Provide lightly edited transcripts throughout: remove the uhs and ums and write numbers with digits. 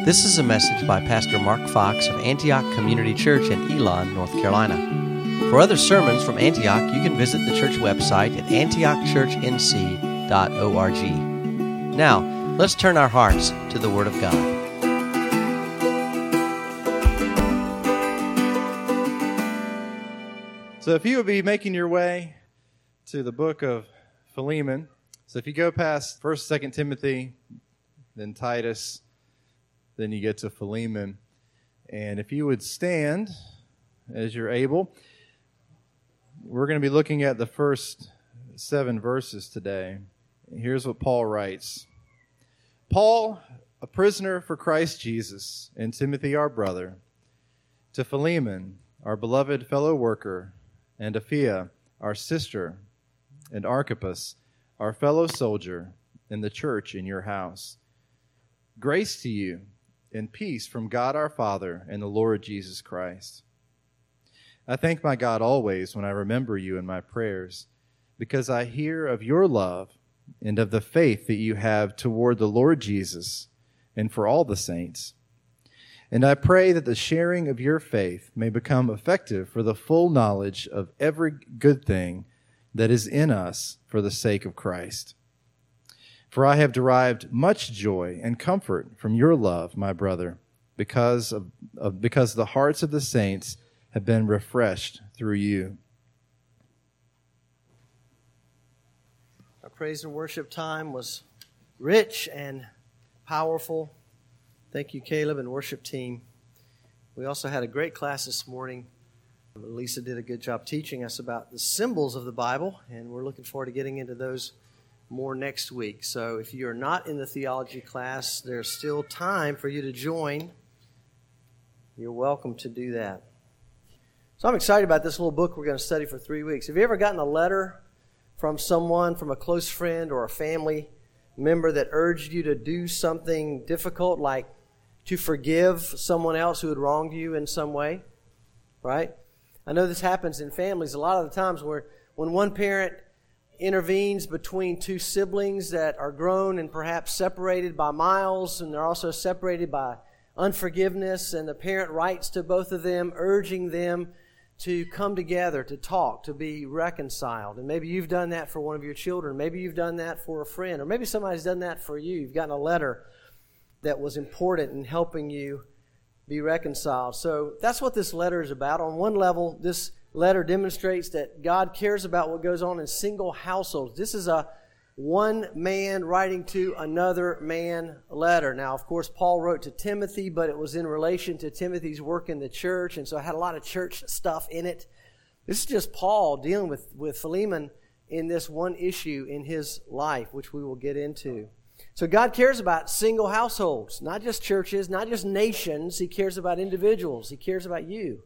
This is a message by Pastor Mark Fox of Antioch Community Church in Elon, North Carolina. For other sermons from Antioch, you can visit the church website at antiochchurchnc.org. Now, let's turn our hearts to the Word of God. So if you would be making your way to the book of Philemon, so if you go past 1st, 2nd Timothy, then Titus, then you get to Philemon. And if you would stand as you're able, we're going to be looking at the first 7 verses today. Here's what Paul writes. Paul, a prisoner for Christ Jesus, and Timothy our brother, to Philemon, our beloved fellow worker, and Apphia, our sister, and Archippus, our fellow soldier, in the church in your house. Grace to you and peace from God our Father and the Lord Jesus Christ. I thank my God always when I remember you in my prayers, because I hear of your love and of the faith that you have toward the Lord Jesus and for all the saints. And I pray that the sharing of your faith may become effective for the full knowledge of every good thing that is in us for the sake of Christ. For I have derived much joy and comfort from your love, my brother, because the hearts of the saints have been refreshed through you. Our praise and worship time was rich and powerful. Thank you, Caleb and worship team. We also had a great class this morning. Lisa did a good job teaching us about the symbols of the Bible, and we're looking forward to getting into those more next week. So if you're not in the theology class, there's still time for you to join. You're welcome to do that. So I'm excited about this little book we're going to study for 3 weeks. Have you ever gotten a letter from someone, from a close friend or a family member that urged you to do something difficult, like to forgive someone else who had wronged you in some way? Right? I know this happens in families a lot of the times where when one parent intervenes between two siblings that are grown and perhaps separated by miles, and they're also separated by unforgiveness, and the parent writes to both of them, urging them to come together, to talk, to be reconciled. And maybe you've done that for one of your children. Maybe you've done that for a friend. Or maybe somebody's done that for you. You've gotten a letter that was important in helping you be reconciled. So that's what this letter is about. On one level, this letter demonstrates that God cares about what goes on in single households. This is a one man writing to another man letter. Now, of course, Paul wrote to Timothy, but it was in relation to Timothy's work in the church, and so it had a lot of church stuff in it. This is just Paul dealing with Philemon in this one issue in his life, which we will get into. So God cares about single households, not just churches, not just nations. He cares about individuals. He cares about you.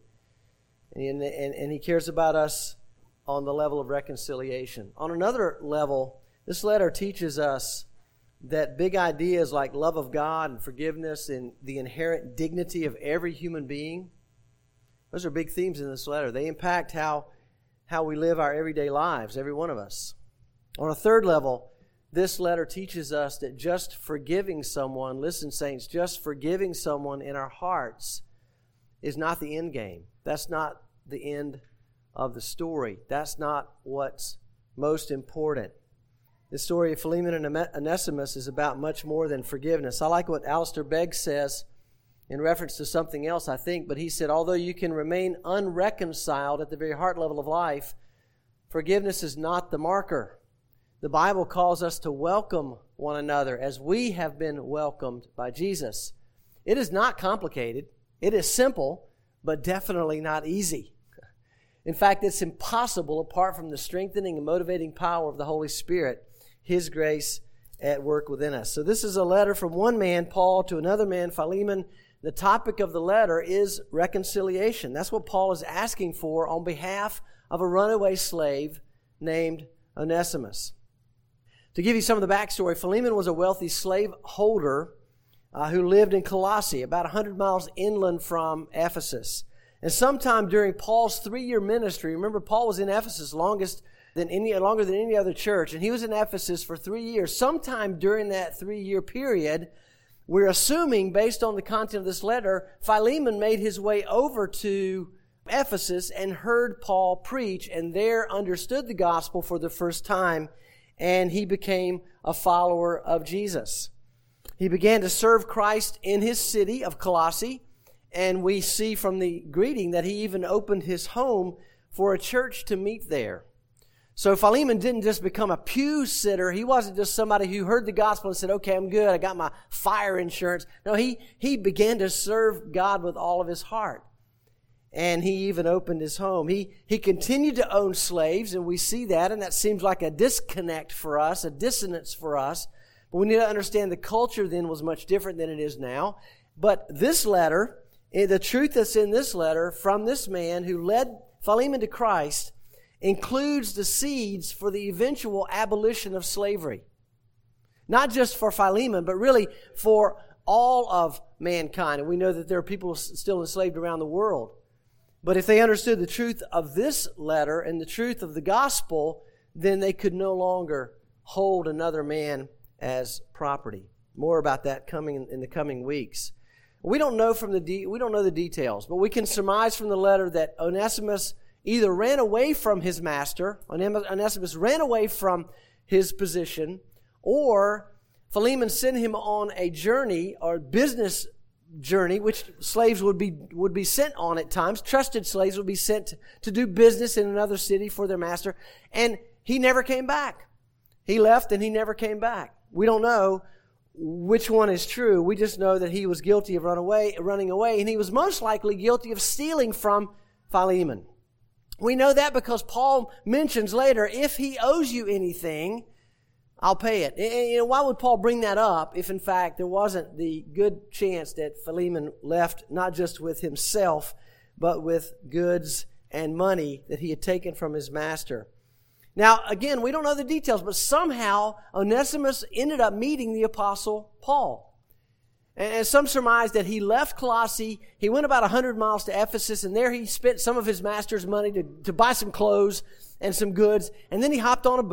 And He cares about us on the level of reconciliation. On another level, this letter teaches us that big ideas like love of God and forgiveness and the inherent dignity of every human being, those are big themes in this letter. They impact how we live our everyday lives, every one of us. On a third level, this letter teaches us that just forgiving someone, listen saints, just forgiving someone in our hearts is not the end game. That's not the end of the story. That's not what's most important. The story of Philemon and Onesimus is about much more than forgiveness. I like what Alistair Begg says in reference to something else, I think, but he said, although you can remain unreconciled at the very heart level of life, forgiveness is not the marker. The Bible calls us to welcome one another as we have been welcomed by Jesus. It is not complicated. It is simple, but definitely not easy. In fact, it's impossible apart from the strengthening and motivating power of the Holy Spirit, His grace at work within us. So this is a letter from one man, Paul, to another man, Philemon. The topic of the letter is reconciliation. That's what Paul is asking for on behalf of a runaway slave named Onesimus. To give you some of the backstory, Philemon was a wealthy slaveholder who lived in Colossae, about 100 miles inland from Ephesus. And sometime during Paul's 3-year ministry, remember Paul was in Ephesus longer than any other church, and he was in Ephesus for 3 years. Sometime during that 3-year period, we're assuming, based on the content of this letter, Philemon made his way over to Ephesus and heard Paul preach, and there understood the gospel for the first time, and he became a follower of Jesus. He began to serve Christ in his city of Colossae, and we see from the greeting that he even opened his home for a church to meet there. So Philemon didn't just become a pew sitter. He wasn't just somebody who heard the gospel and said, okay, I'm good, I got my fire insurance. No, he began to serve God with all of his heart. And he even opened his home. He continued to own slaves, and we see that, and that seems like a disconnect for us, a dissonance for us. But we need to understand the culture then was much different than it is now. But this letter, the truth that's in this letter from this man who led Philemon to Christ, includes the seeds for the eventual abolition of slavery. Not just for Philemon, but really for all of mankind. And we know that there are people still enslaved around the world. But if they understood the truth of this letter and the truth of the gospel, then they could no longer hold another man as property. More about that coming in the coming weeks. We don't know the details, but we can surmise from the letter that Onesimus either ran away from his master, Onesimus ran away from his position, or Philemon sent him on a journey or business journey, which slaves would be sent on at times. Trusted slaves would be sent to do business in another city for their master, and he never came back. He left and he never came back. We don't know which one is true. We just know that he was guilty of running away, and he was most likely guilty of stealing from Philemon. We know that because Paul mentions later, if he owes you anything, I'll pay it. And why would Paul bring that up if in fact there wasn't the good chance that Philemon left not just with himself, but with goods and money that he had taken from his master? Now, again, we don't know the details, but somehow Onesimus ended up meeting the Apostle Paul. And some surmise that he left Colossae, he went about 100 miles to Ephesus, and there he spent some of his master's money to buy some clothes and some goods, and then he hopped on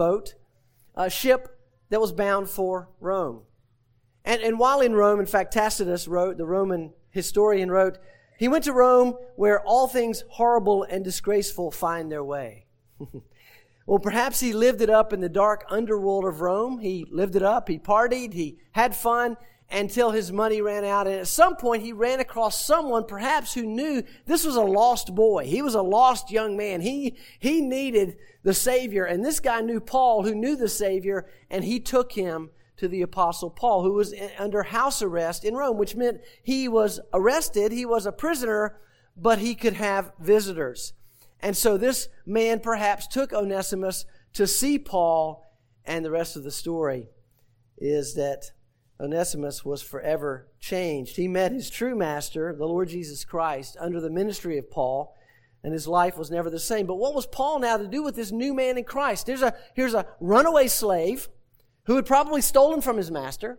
a ship that was bound for Rome. And while in Rome, in fact, Tacitus wrote, the Roman historian wrote, he went to Rome where all things horrible and disgraceful find their way. Well, perhaps he lived it up in the dark underworld of Rome. He lived it up, he partied, he had fun, until his money ran out. And at some point, he ran across someone perhaps who knew this was a lost boy. He was a lost young man. He needed the Savior. And this guy knew Paul, who knew the Savior, and he took him to the Apostle Paul, who was under house arrest in Rome, which meant he was arrested, he was a prisoner, but he could have visitors. And so this man perhaps took Onesimus to see Paul, and the rest of the story is that Onesimus was forever changed. He met his true master, the Lord Jesus Christ, under the ministry of Paul, and his life was never the same. But what was Paul now to do with this new man in Christ? Here's a runaway slave who had probably stolen from his master.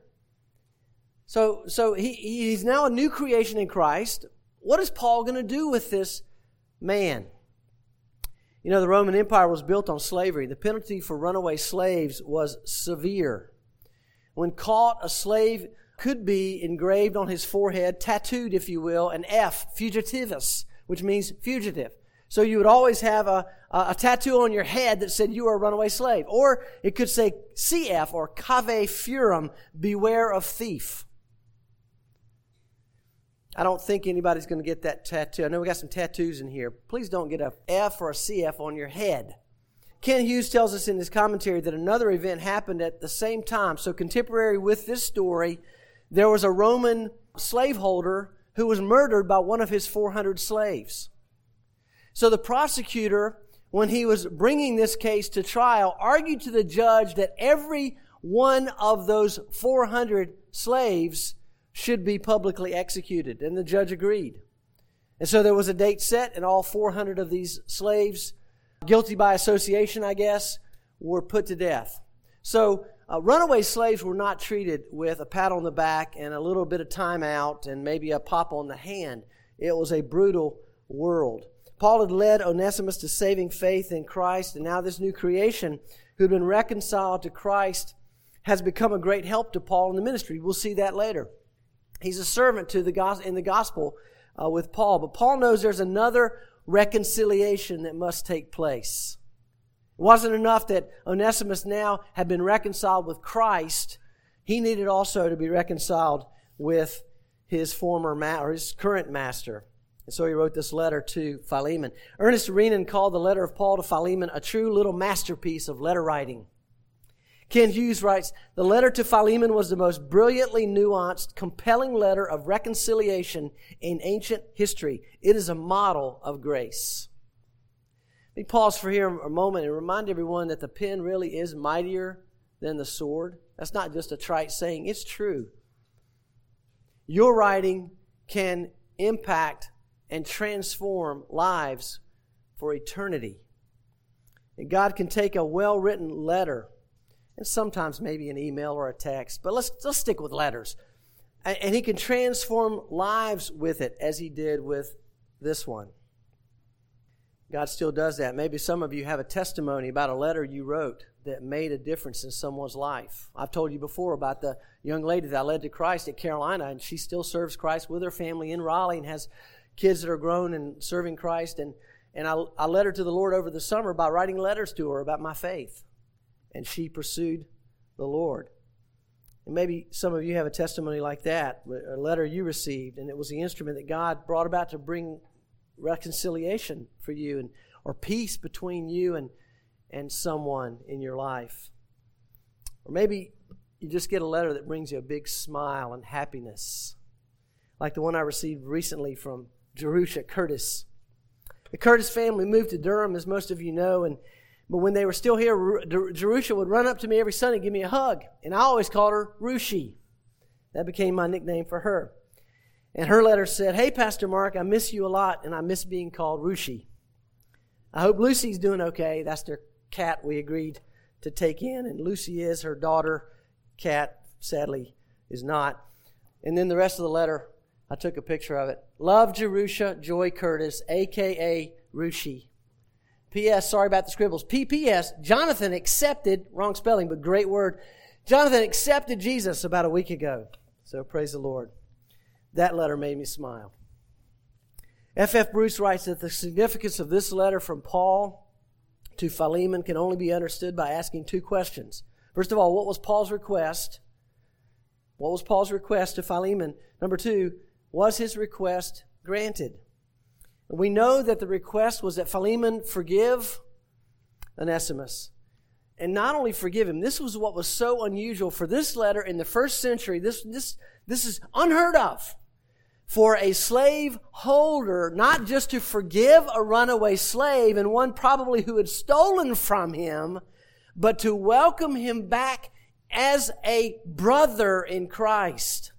So he's now a new creation in Christ. What is Paul going to do with this man? You know, the Roman Empire was built on slavery. The penalty for runaway slaves was severe. When caught, a slave could be engraved on his forehead, tattooed, if you will, an F, fugitivus, which means fugitive. So you would always have a tattoo on your head that said you are a runaway slave. Or it could say CF, or cave furum, beware of thief. I don't think anybody's going to get that tattoo. I know we got some tattoos in here. Please don't get a F or a CF on your head. Ken Hughes tells us in his commentary that another event happened at the same time. So contemporary with this story, there was a Roman slaveholder who was murdered by one of his 400 slaves. So the prosecutor, when he was bringing this case to trial, argued to the judge that every one of those 400 slaves should be publicly executed. And the judge agreed. And so there was a date set, and all 400 of these slaves, guilty by association, I guess, were put to death. So runaway slaves were not treated with a pat on the back and a little bit of time out and maybe a pop on the hand. It was a brutal world. Paul had led Onesimus to saving faith in Christ, and now this new creation who had been reconciled to Christ has become a great help to Paul in the ministry. We'll see that later. He's a servant in the gospel with Paul. But Paul knows there's another reconciliation that must take place. It wasn't enough that Onesimus now had been reconciled with Christ. He needed also to be reconciled with his his current master. And so he wrote this letter to Philemon. Ernest Renan called the letter of Paul to Philemon a true little masterpiece of letter writing. Ken Hughes writes, the letter to Philemon was the most brilliantly nuanced, compelling letter of reconciliation in ancient history. It is a model of grace. Let me pause for here a moment and remind everyone that the pen really is mightier than the sword. That's not just a trite saying. It's true. Your writing can impact and transform lives for eternity. And God can take a well-written letter, and sometimes maybe an email or a text, but let's stick with letters. And He can transform lives with it, as He did with this one. God still does that. Maybe some of you have a testimony about a letter you wrote that made a difference in someone's life. I've told you before about the young lady that I led to Christ at Carolina, and she still serves Christ with her family in Raleigh and has kids that are grown and serving Christ. And I led her to the Lord over the summer by writing letters to her about my faith. And she pursued the Lord. And maybe some of you have a testimony like that, a letter you received, and it was the instrument that God brought about to bring reconciliation for you or peace between you and someone in your life. Or maybe you just get a letter that brings you a big smile and happiness, like the one I received recently from Jerusha Curtis. The Curtis family moved to Durham, as most of you know, but when they were still here, Jerusha would run up to me every Sunday and give me a hug, and I always called her Rushi. That became my nickname for her. And her letter said, "Hey, Pastor Mark, I miss you a lot, and I miss being called Rushi. I hope Lucy's doing okay." That's their cat we agreed to take in, and Lucy is. Her daughter, Cat, sadly, is not. And then the rest of the letter, I took a picture of it. Love, Jerusha Joy Curtis, a.k.a. Rushi. P.S., sorry about the scribbles. P.P.S., Jonathan accepted, wrong spelling, but great word. Jonathan accepted Jesus about a week ago. So praise the Lord. That letter made me smile. F.F. Bruce writes that the significance of this letter from Paul to Philemon can only be understood by asking two questions. First of all, what was Paul's request? What was Paul's request to Philemon? Number two, was his request granted? We know that the request was that Philemon forgive Onesimus. And not only forgive him, this was what was so unusual for this letter in the first century. This is unheard of. For a slave holder, not just to forgive a runaway slave and one probably who had stolen from him, but to welcome him back as a brother in Christ.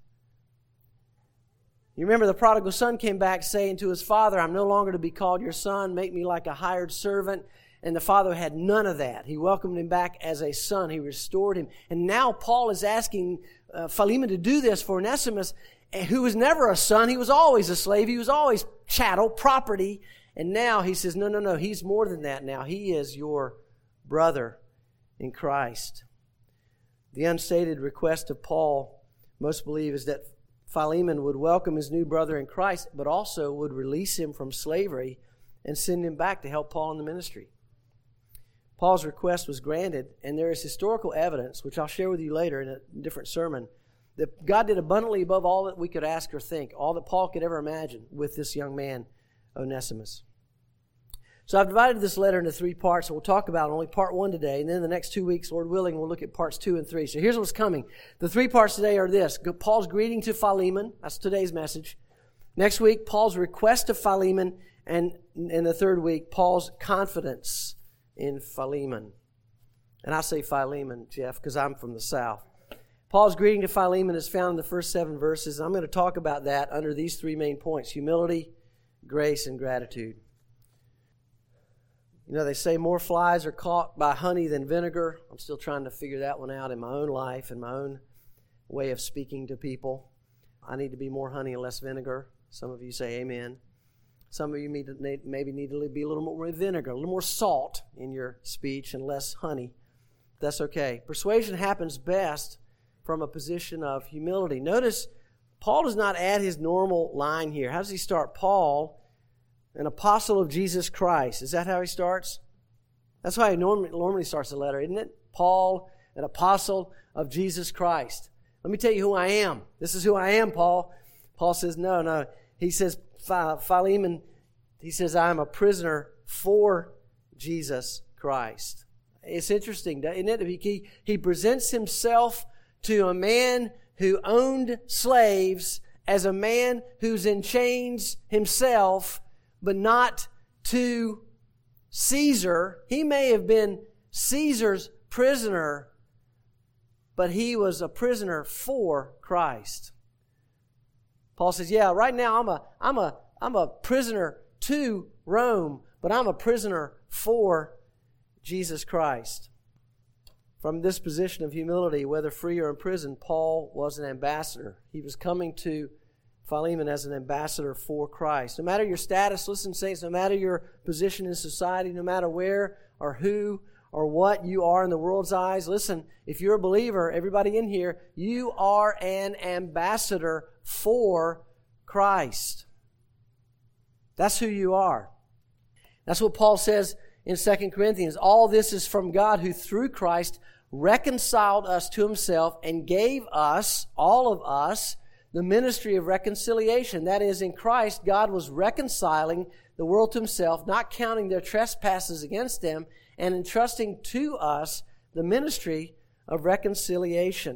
You remember the prodigal son came back saying to his father, "I'm no longer to be called your son, make me like a hired servant." And the father had none of that. He welcomed him back as a son. He restored him. And now Paul is asking Philemon to do this for Onesimus, who was never a son. He was always a slave. He was always chattel, property. And now he says, no, he's more than that now. He is your brother in Christ. The unstated request of Paul, most believe, is that Philemon would welcome his new brother in Christ, but also would release him from slavery and send him back to help Paul in the ministry. Paul's request was granted, and there is historical evidence, which I'll share with you later in a different sermon, that God did abundantly above all that we could ask or think, all that Paul could ever imagine with this young man, Onesimus. So I've divided this letter into 3 parts, and we'll talk about only part 1 today, and then the next 2 weeks, Lord willing, we'll look at parts 2 and 3. So here's what's coming. The 3 parts today are this: Paul's greeting to Philemon, that's today's message. Next week, Paul's request to Philemon, and in the 3rd week, Paul's confidence in Philemon. And I say Philemon, Jeff, because I'm from the South. Paul's greeting to Philemon is found in the first 7 verses. I'm going to talk about that under these 3 main points: humility, grace, and gratitude. You know, they say more flies are caught by honey than vinegar. I'm still trying to figure that one out in my own life and my own way of speaking to people. I need to be more honey and less vinegar. Some of you say amen. Some of you maybe need to be a little more vinegar, a little more salt in your speech and less honey. That's okay. Persuasion happens best from a position of humility. Notice Paul does not add his normal line here. How does he start? Paul, an apostle of Jesus Christ. Is that how he starts? That's how he normally starts a letter, isn't it? Paul, an apostle of Jesus Christ. Let me tell you who I am. This is who I am, Paul. Paul says, no. He says, Philemon, he says, I am a prisoner for Jesus Christ. It's interesting, isn't it? He presents himself to a man who owned slaves as a man who's in chains himself, but not to Caesar. He may have been Caesar's prisoner, but he was a prisoner for Christ. Paul says, yeah, right now I'm a prisoner to Rome, but I'm a prisoner for Jesus Christ. From this position of humility, whether free or in prison, Paul was an ambassador. He was coming to Philemon as an ambassador for Christ. No matter your status, listen, saints, no matter your position in society, no matter where or who or what you are in the world's eyes, listen, if you're a believer, everybody in here, you are an ambassador for Christ. That's who you are. That's what Paul says in 2 Corinthians. All this is from God, who through Christ reconciled us to himself and gave us, all of us, the ministry of reconciliation. That is, in Christ, God was reconciling the world to himself, not counting their trespasses against them, and entrusting to us the ministry of reconciliation.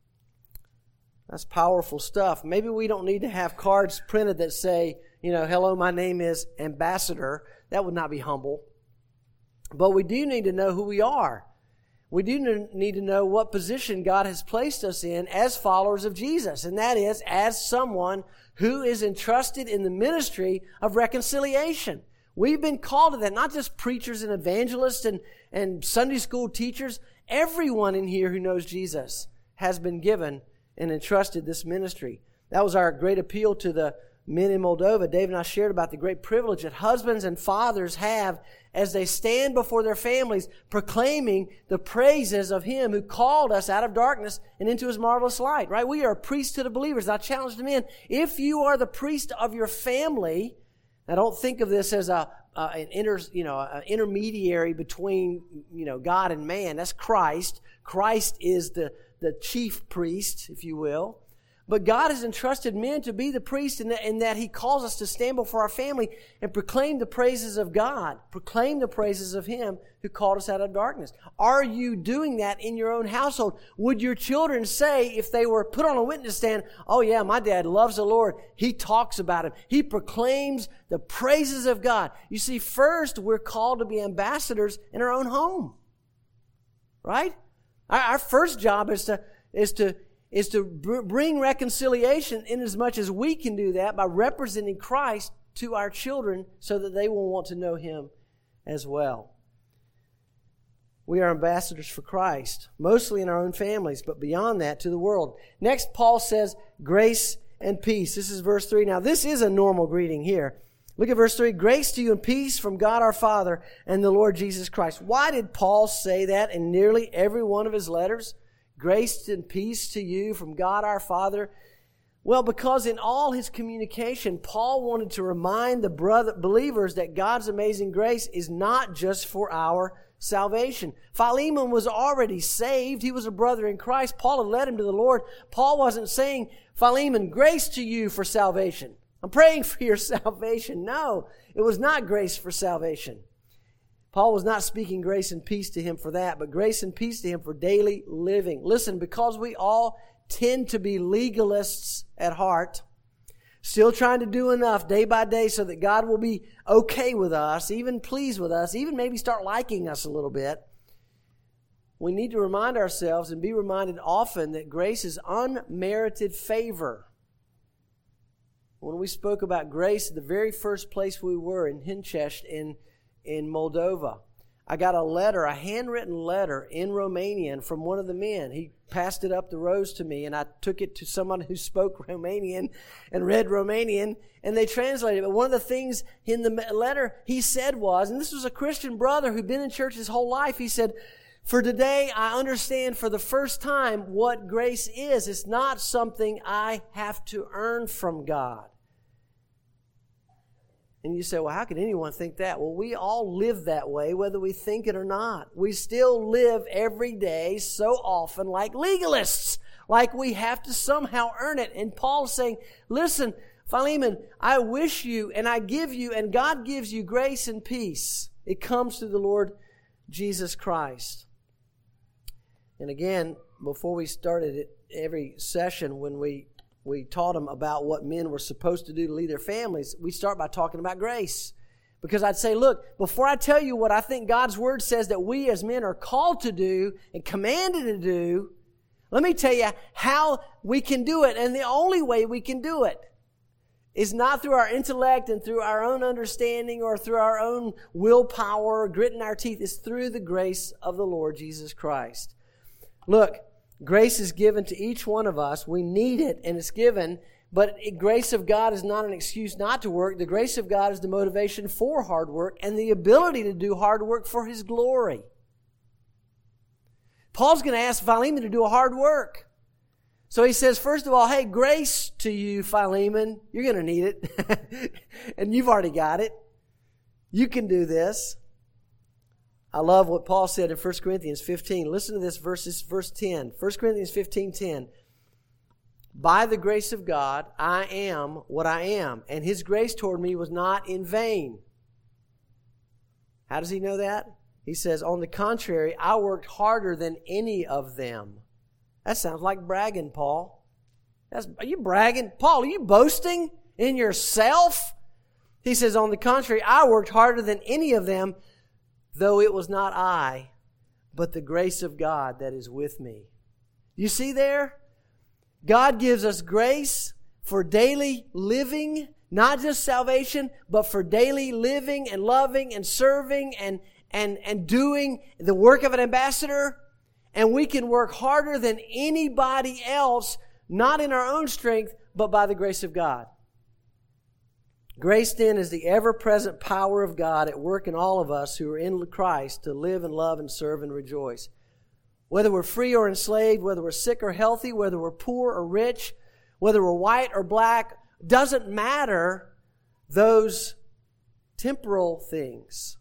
That's powerful stuff. Maybe we don't need to have cards printed that say, hello, my name is Ambassador. That would not be humble. But we do need to know who we are. We do need to know what position God has placed us in as followers of Jesus, and that is as someone who is entrusted in the ministry of reconciliation. We've been called to that, not just preachers and evangelists and Sunday school teachers. Everyone in here who knows Jesus has been given and entrusted this ministry. That was our great appeal to the men in Moldova. Dave and I shared about the great privilege that husbands and fathers have as they stand before their families proclaiming the praises of Him who called us out of darkness and into His marvelous light, right? We are a priesthood of believers. I challenge the men, if you are the priest of your family, I don't think of this as an intermediary between God and man. That's Christ. Christ is the chief priest, if you will. But God has entrusted men to be the priest in that He calls us to stand before our family and proclaim the praises of God. Proclaim the praises of Him who called us out of darkness. Are you doing that in your own household? Would your children say, if they were put on a witness stand, oh yeah, my dad loves the Lord. He talks about Him. He proclaims the praises of God. You see, first we're called to be ambassadors in our own home. Right? Our first job is to bring reconciliation in as much as we can do that by representing Christ to our children so that they will want to know Him as well. We are ambassadors for Christ, mostly in our own families, but beyond that to the world. Next, Paul says, grace and peace. This is verse 3. Now, this is a normal greeting here. Look at verse 3. Grace to you and peace from God our Father and the Lord Jesus Christ. Why did Paul say that in nearly every one of his letters? Grace and peace to you from God our Father. Well, because in all his communication, Paul wanted to remind the believers that God's amazing grace is not just for our salvation. Philemon was already saved. He was a brother in Christ. Paul had led him to the Lord. Paul wasn't saying, Philemon, grace to you for salvation. I'm praying for your salvation. No, it was not grace for salvation. Paul was not speaking grace and peace to him for that, but grace and peace to him for daily living. Listen, because we all tend to be legalists at heart, still trying to do enough day by day so that God will be okay with us, even pleased with us, even maybe start liking us a little bit. We need to remind ourselves and be reminded often that grace is unmerited favor. When we spoke about grace, the very first place we were in Hinchest in Moldova, I got a letter, a handwritten letter in Romanian from one of the men. He passed it up the rows to me, and I took it to someone who spoke Romanian and read Romanian, and they translated it. But one of the things in the letter he said was, and this was a Christian brother who'd been in church his whole life, he said, For today, I understand for the first time what grace is. It's not something I have to earn from God. And you say, well, how can anyone think that? Well, we all live that way, whether we think it or not. We still live every day so often like legalists, like we have to somehow earn it. And Paul's saying, listen, Philemon, I wish you and I give you, and God gives you grace and peace. It comes through the Lord Jesus Christ. And again, before we started it, every session when we taught them about what men were supposed to do to lead their families, we start by talking about grace. Because I'd say, look, before I tell you what I think God's Word says that we as men are called to do and commanded to do, let me tell you how we can do it. And the only way we can do it is not through our intellect and through our own understanding or through our own willpower or gritting our teeth. It's through the grace of the Lord Jesus Christ. Look, grace is given to each one of us. We need it, and it's given. But the grace of God is not an excuse not to work. The grace of God is the motivation for hard work and the ability to do hard work for His glory. Paul's going to ask Philemon to do a hard work. So he says, first of all, hey, grace to you, Philemon. You're going to need it. And you've already got it. You can do this. I love what Paul said in 1 Corinthians 15. Listen to this verse 10. 1 Corinthians 15:10. By the grace of God, I am what I am, and His grace toward me was not in vain. How does he know that? He says, on the contrary, I worked harder than any of them. That sounds like bragging, Paul. Are you bragging? Paul, are you boasting in yourself? He says, on the contrary, I worked harder than any of them, though it was not I, but the grace of God that is with me. You see there? God gives us grace for daily living, not just salvation, but for daily living and loving and serving and doing the work of an ambassador. And we can work harder than anybody else, not in our own strength, but by the grace of God. Grace then is the ever-present power of God at work in all of us who are in Christ to live and love and serve and rejoice. Whether we're free or enslaved, whether we're sick or healthy, whether we're poor or rich, whether we're white or black, doesn't matter those temporal things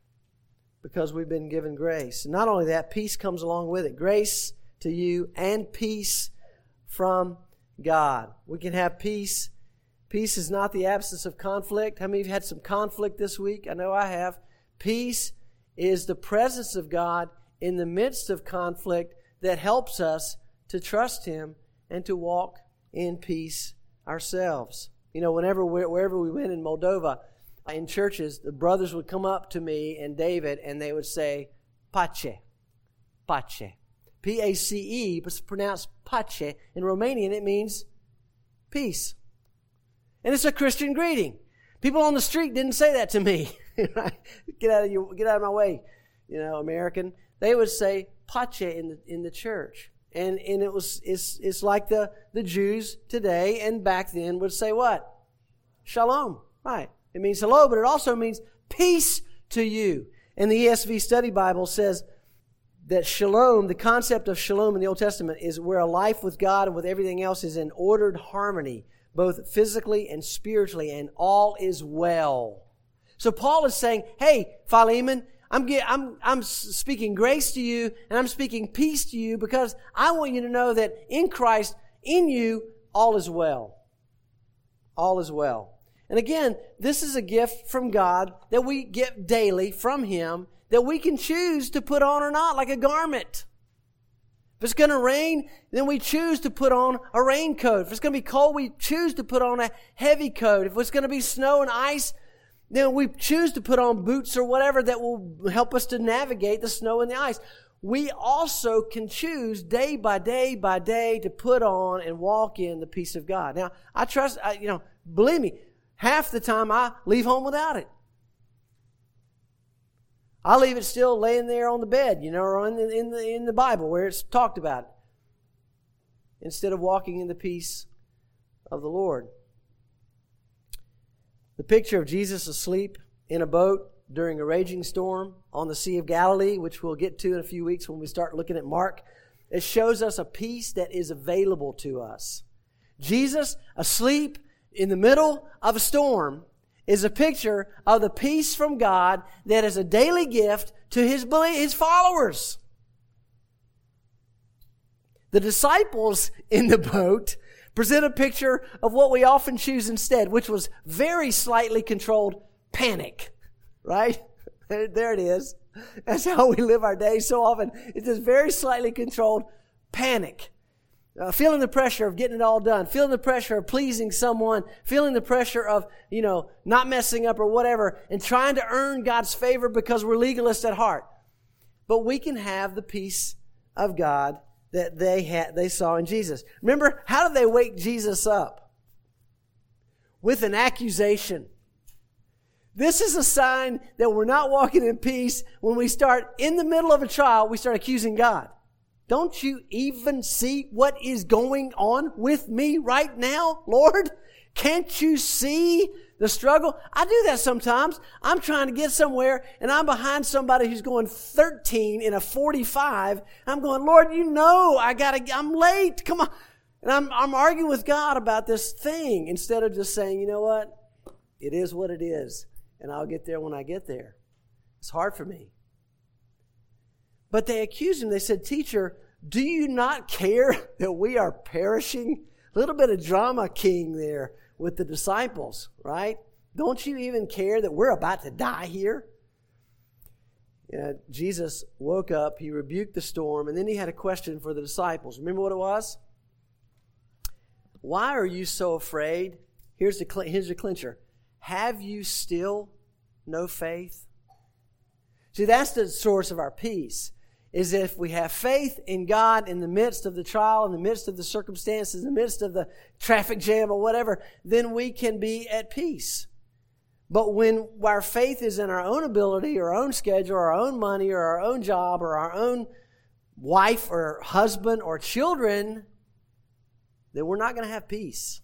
because we've been given grace. And not only that, peace comes along with it. Grace to you and peace from God. We can have peace. Peace is not the absence of conflict. How many of you had some conflict this week? I know I have. Peace is the presence of God in the midst of conflict that helps us to trust Him and to walk in peace ourselves. You know, wherever we went in Moldova, in churches, the brothers would come up to me and David and they would say, pace, pace. P-A-C-E, but it's pronounced pace. In Romanian, it means peace. And it's a Christian greeting. People on the street didn't say that to me. Get out of my way, American. They would say pace in the church. And it's like the Jews today and back then would say what? Shalom. Right. It means hello, but it also means peace to you. And the ESV Study Bible says that shalom, the concept of shalom in the Old Testament is where a life with God and with everything else is in ordered harmony, both physically and spiritually, and all is well. So Paul is saying, hey, Philemon, I'm speaking grace to you and I'm speaking peace to you because I want you to know that in Christ, in you, all is well. All is well. And again, this is a gift from God that we get daily from Him that we can choose to put on or not, like a garment. If it's going to rain, then we choose to put on a raincoat. If it's going to be cold, we choose to put on a heavy coat. If it's going to be snow and ice, then we choose to put on boots or whatever that will help us to navigate the snow and the ice. We also can choose day by day by day to put on and walk in the peace of God. Now, I trust, believe me, half the time I leave home without it. I leave it still laying there on the bed, or in the Bible where it's talked about, instead of walking in the peace of the Lord. The picture of Jesus asleep in a boat during a raging storm on the Sea of Galilee, which we'll get to in a few weeks when we start looking at Mark. It shows us a peace that is available to us. Jesus, asleep in the middle of a storm, is a picture of the peace from God that is a daily gift to His followers. The disciples in the boat present a picture of what we often choose instead, which was very slightly controlled panic. Right? There it is. That's how we live our days so often. It's this very slightly controlled panic. Feeling the pressure of getting it all done. Feeling the pressure of pleasing someone. Feeling the pressure of, not messing up or whatever. And trying to earn God's favor because we're legalists at heart. But we can have the peace of God that they saw in Jesus. Remember, how did they wake Jesus up? With an accusation. This is a sign that we're not walking in peace when we start, in the middle of a trial, we start accusing God. Don't you even see what is going on with me right now, Lord? Can't you see the struggle? I do that sometimes. I'm trying to get somewhere and I'm behind somebody who's going 13 in a 45. I'm going, Lord, I'm late. Come on. And I'm arguing with God about this thing instead of just saying, you know what? It is what it is. And I'll get there when I get there. It's hard for me. But they accused him. They said, Teacher, do you not care that we are perishing? A little bit of drama king there with the disciples, right? Don't you even care that we're about to die here? Jesus woke up, He rebuked the storm, and then He had a question for the disciples. Remember what it was? Why are you so afraid? Here's the clincher. Have you still no faith? See, that's the source of our peace. Is if we have faith in God in the midst of the trial, in the midst of the circumstances, in the midst of the traffic jam or whatever, then we can be at peace. But when our faith is in our own ability or our own schedule or our own money or our own job or our own wife or husband or children, then we're not going to have peace.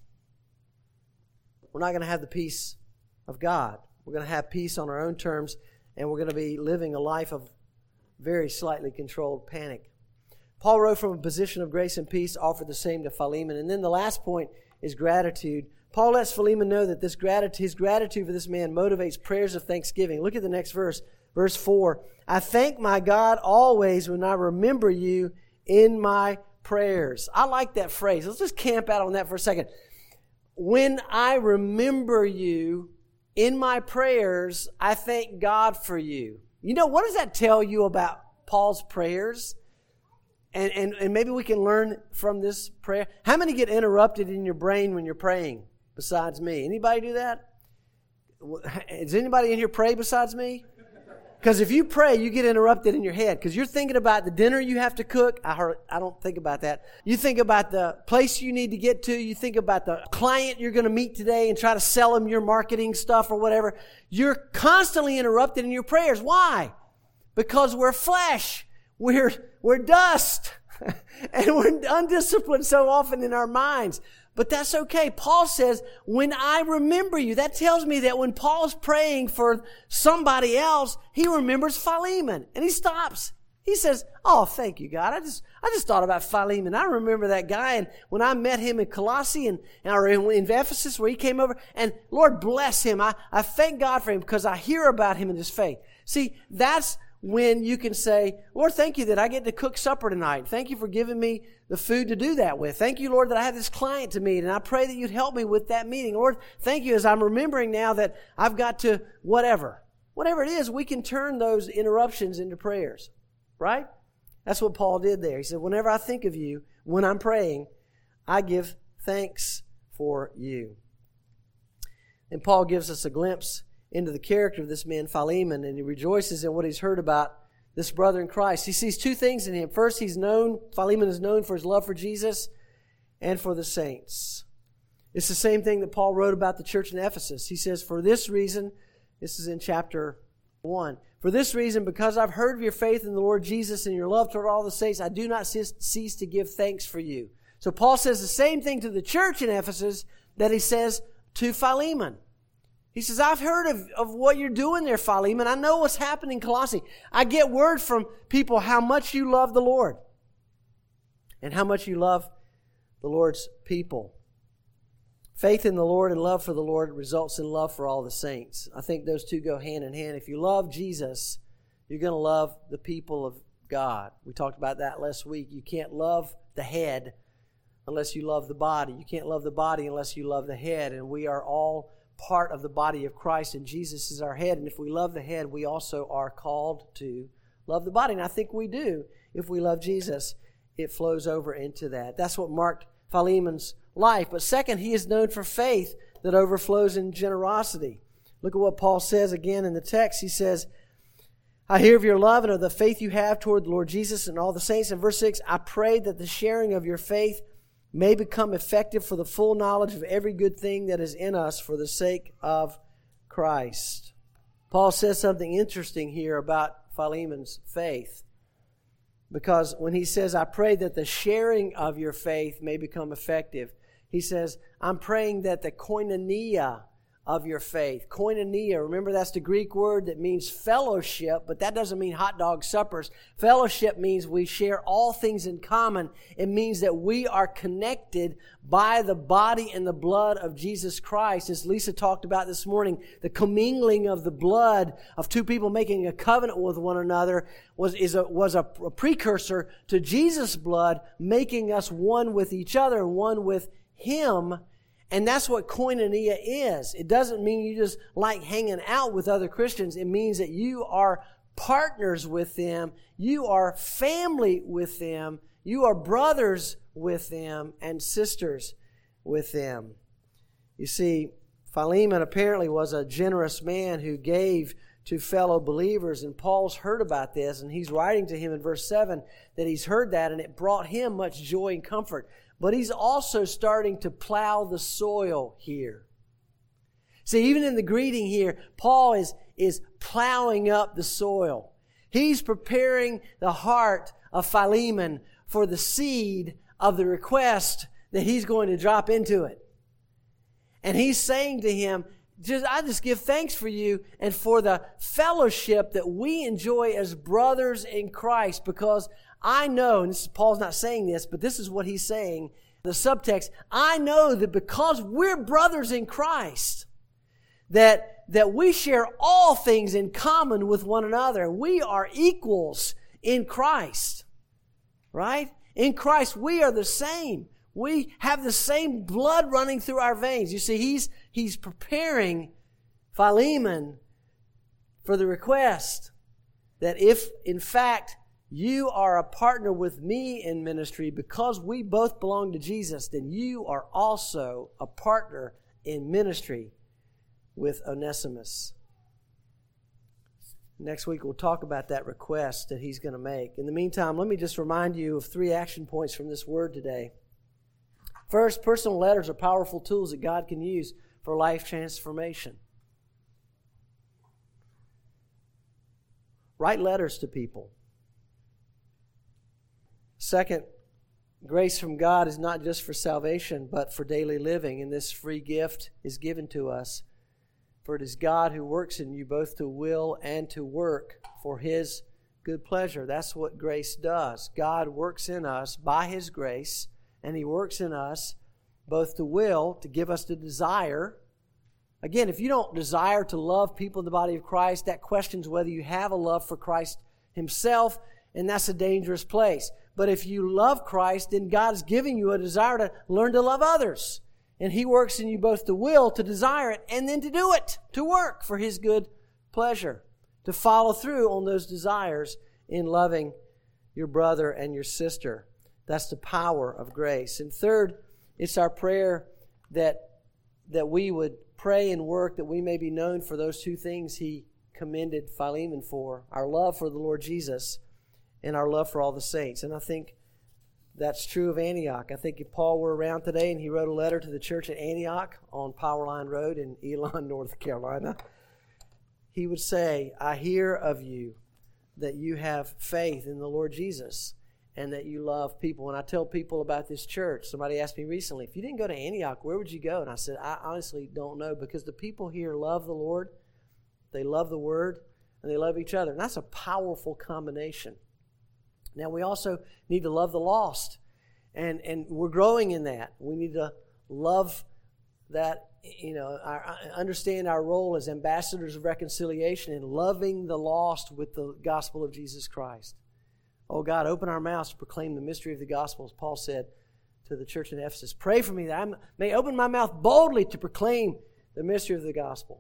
We're not going to have the peace of God. We're going to have peace on our own terms, and we're going to be living a life of very slightly controlled panic. Paul wrote from a position of grace and peace, offered the same to Philemon. And then the last point is gratitude. Paul lets Philemon know that his gratitude for this man motivates prayers of thanksgiving. Look at the next verse, verse 4. I thank my God always when I remember you in my prayers. I like that phrase. Let's just camp out on that for a second. When I remember you in my prayers, I thank God for you. You know, what does that tell you about Paul's prayers? And maybe we can learn from this prayer. How many get interrupted in your brain when you're praying besides me? Anybody do that? Does anybody in here pray besides me? Because if you pray, you get interrupted in your head because you're thinking about the dinner you have to cook. I don't think about that. You think about the place you need to get to. You think about the client you're going to meet today and try to sell them your marketing stuff or whatever. You're constantly interrupted in your prayers. Why? Because we're flesh. We're dust. And we're undisciplined so often in our minds. But that's okay. Paul says, when I remember you, that tells me that when Paul's praying for somebody else, he remembers Philemon. And he stops. He says, oh, thank you, God. I just thought about Philemon. I remember that guy. And when I met him in Colossae or in Ephesus where he came over, and Lord bless him. I thank God for him because I hear about him in his faith. See, that's when you can say, Lord, thank you that I get to cook supper tonight. Thank you for giving me the food to do that with. Thank you, Lord, that I have this client to meet, and I pray that you'd help me with that meeting. Lord, thank you as I'm remembering now that I've got to whatever. Whatever it is, we can turn those interruptions into prayers, right? That's what Paul did there. He said, whenever I think of you, when I'm praying, I give thanks for you. And Paul gives us a glimpse into the character of this man Philemon, and he rejoices in what he's heard about this brother in Christ. He sees two things in him. First, Philemon is known for his love for Jesus and for the saints. It's the same thing that Paul wrote about the church in Ephesus. He says, for this reason, this is in chapter 1, for this reason, because I've heard of your faith in the Lord Jesus and your love toward all the saints, I do not cease to give thanks for you. So Paul says the same thing to the church in Ephesus that he says to Philemon. He says, I've heard of what you're doing there, Philemon. I know what's happening in Colossae. I get word from people how much you love the Lord and how much you love the Lord's people. Faith in the Lord and love for the Lord results in love for all the saints. I think those two go hand in hand. If you love Jesus, you're going to love the people of God. We talked about that last week. You can't love the head unless you love the body. You can't love the body unless you love the head. And we are all part of the body of Christ, and Jesus is our head. And if we love the head, we also are called to love the body. And I think we do. If we love Jesus, it flows over into that. That's what marked Philemon's life. But second, he is known for faith that overflows in generosity. Look at what Paul says again in the text. He says, I hear of your love and of the faith you have toward the Lord Jesus and all the saints. In verse 6, I pray that the sharing of your faith may become effective for the full knowledge of every good thing that is in us for the sake of Christ. Paul says something interesting here about Philemon's faith. Because when he says, I pray that the sharing of your faith may become effective, he says, I'm praying that the koinonia of your faith. Koinonia, remember that's the Greek word that means fellowship, but that doesn't mean hot dog suppers. Fellowship means we share all things in common. It means that we are connected by the body and the blood of Jesus Christ. As Lisa talked about this morning, the commingling of the blood of two people making a covenant with one another was a precursor to Jesus' blood making us one with each other and one with Him. And that's what koinonia is. It doesn't mean you just like hanging out with other Christians. It means that you are partners with them. You are family with them. You are brothers with them and sisters with them. You see, Philemon apparently was a generous man who gave to fellow believers. And Paul's heard about this. And he's writing to him in verse 7 that he's heard that. And it brought him much joy and comfort. But he's also starting to plow the soil here. See, even in the greeting here, Paul is plowing up the soil. He's preparing the heart of Philemon for the seed of the request that he's going to drop into it. And he's saying to him, I just give thanks for you and for the fellowship that we enjoy as brothers in Christ, because I know, and Paul's not saying this, but this is what he's saying, the subtext, I know that because we're brothers in Christ, that we share all things in common with one another. We are equals in Christ, right? In Christ, we are the same. We have the same blood running through our veins. You see, he's preparing Philemon for the request that if, in fact, you are a partner with me in ministry because we both belong to Jesus, then you are also a partner in ministry with Onesimus. Next week we'll talk about that request that he's going to make. In the meantime, let me just remind you of 3 action points from this word today. First, personal letters are powerful tools that God can use for life transformation. Write letters to people. Second, grace from God is not just for salvation, but for daily living. And this free gift is given to us. For it is God who works in you both to will and to work for His good pleasure. That's what grace does. God works in us by His grace, and He works in us both to will, to give us the desire. Again, if you don't desire to love people in the body of Christ, that questions whether you have a love for Christ Himself, and that's a dangerous place. But if you love Christ, then God is giving you a desire to learn to love others. And He works in you both to will, to desire it, and then to do it, to work for His good pleasure, to follow through on those desires in loving your brother and your sister. That's the power of grace. And third, it's our prayer that we would pray and work that we may be known for those 2 things he commended Philemon for, our love for the Lord Jesus and our love for all the saints. And I think that's true of Antioch. I think if Paul were around today and he wrote a letter to the church at Antioch on Powerline Road in Elon, North Carolina, he would say, I hear of you that you have faith in the Lord Jesus, and that you love people. And I tell people about this church. Somebody asked me recently, if you didn't go to Antioch, where would you go? And I said, I honestly don't know, because the people here love the Lord, they love the Word, and they love each other. And that's a powerful combination. Now, we also need to love the lost, and we're growing in that. We need to love that, understand our role as ambassadors of reconciliation and loving the lost with the gospel of Jesus Christ. Oh God, open our mouths to proclaim the mystery of the gospel, as Paul said to the church in Ephesus. Pray for me that I may open my mouth boldly to proclaim the mystery of the gospel.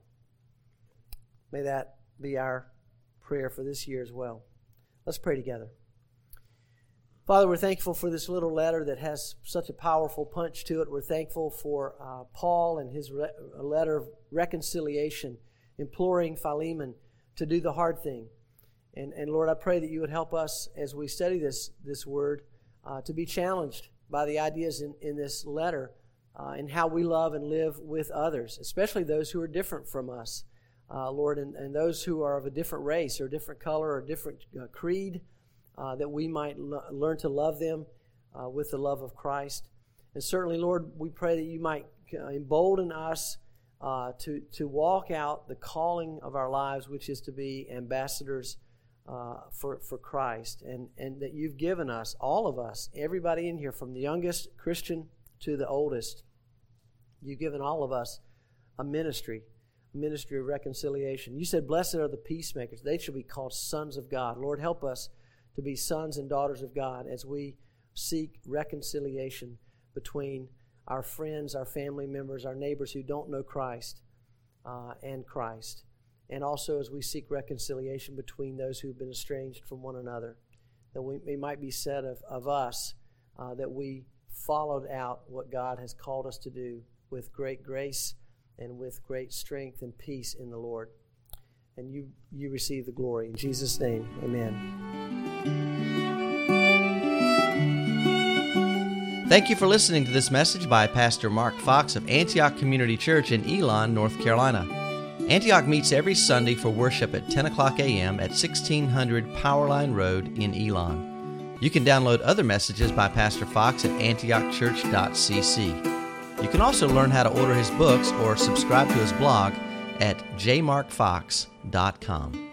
May that be our prayer for this year as well. Let's pray together. Father, we're thankful for this little letter that has such a powerful punch to it. We're thankful for Paul and his letter of reconciliation, imploring Philemon to do the hard thing. And Lord, I pray that you would help us as we study this word to be challenged by the ideas in this letter and how we love and live with others, especially those who are different from us, Lord, and those who are of a different race or different color or different creed, that we might learn to love them with the love of Christ. And certainly, Lord, we pray that you might embolden us to walk out the calling of our lives, which is to be ambassadors for Christ, and that you've given us, all of us, everybody in here, from the youngest Christian to the oldest, you've given all of us a ministry of reconciliation. You said, blessed are the peacemakers, they shall be called sons of God. Lord, help us to be sons and daughters of God as we seek reconciliation between our friends, our family members, our neighbors who don't know Christ and Christ. And also as we seek reconciliation between those who have been estranged from one another. That it might be said of us that we followed out what God has called us to do with great grace and with great strength and peace in the Lord. And you receive the glory. In Jesus' name, amen. Thank you for listening to this message by Pastor Mark Fox of Antioch Community Church in Elon, North Carolina. Antioch meets every Sunday for worship at 10 o'clock a.m. at 1600 Powerline Road in Elon. You can download other messages by Pastor Fox at antiochchurch.cc. You can also learn how to order his books or subscribe to his blog at jmarkfox.com.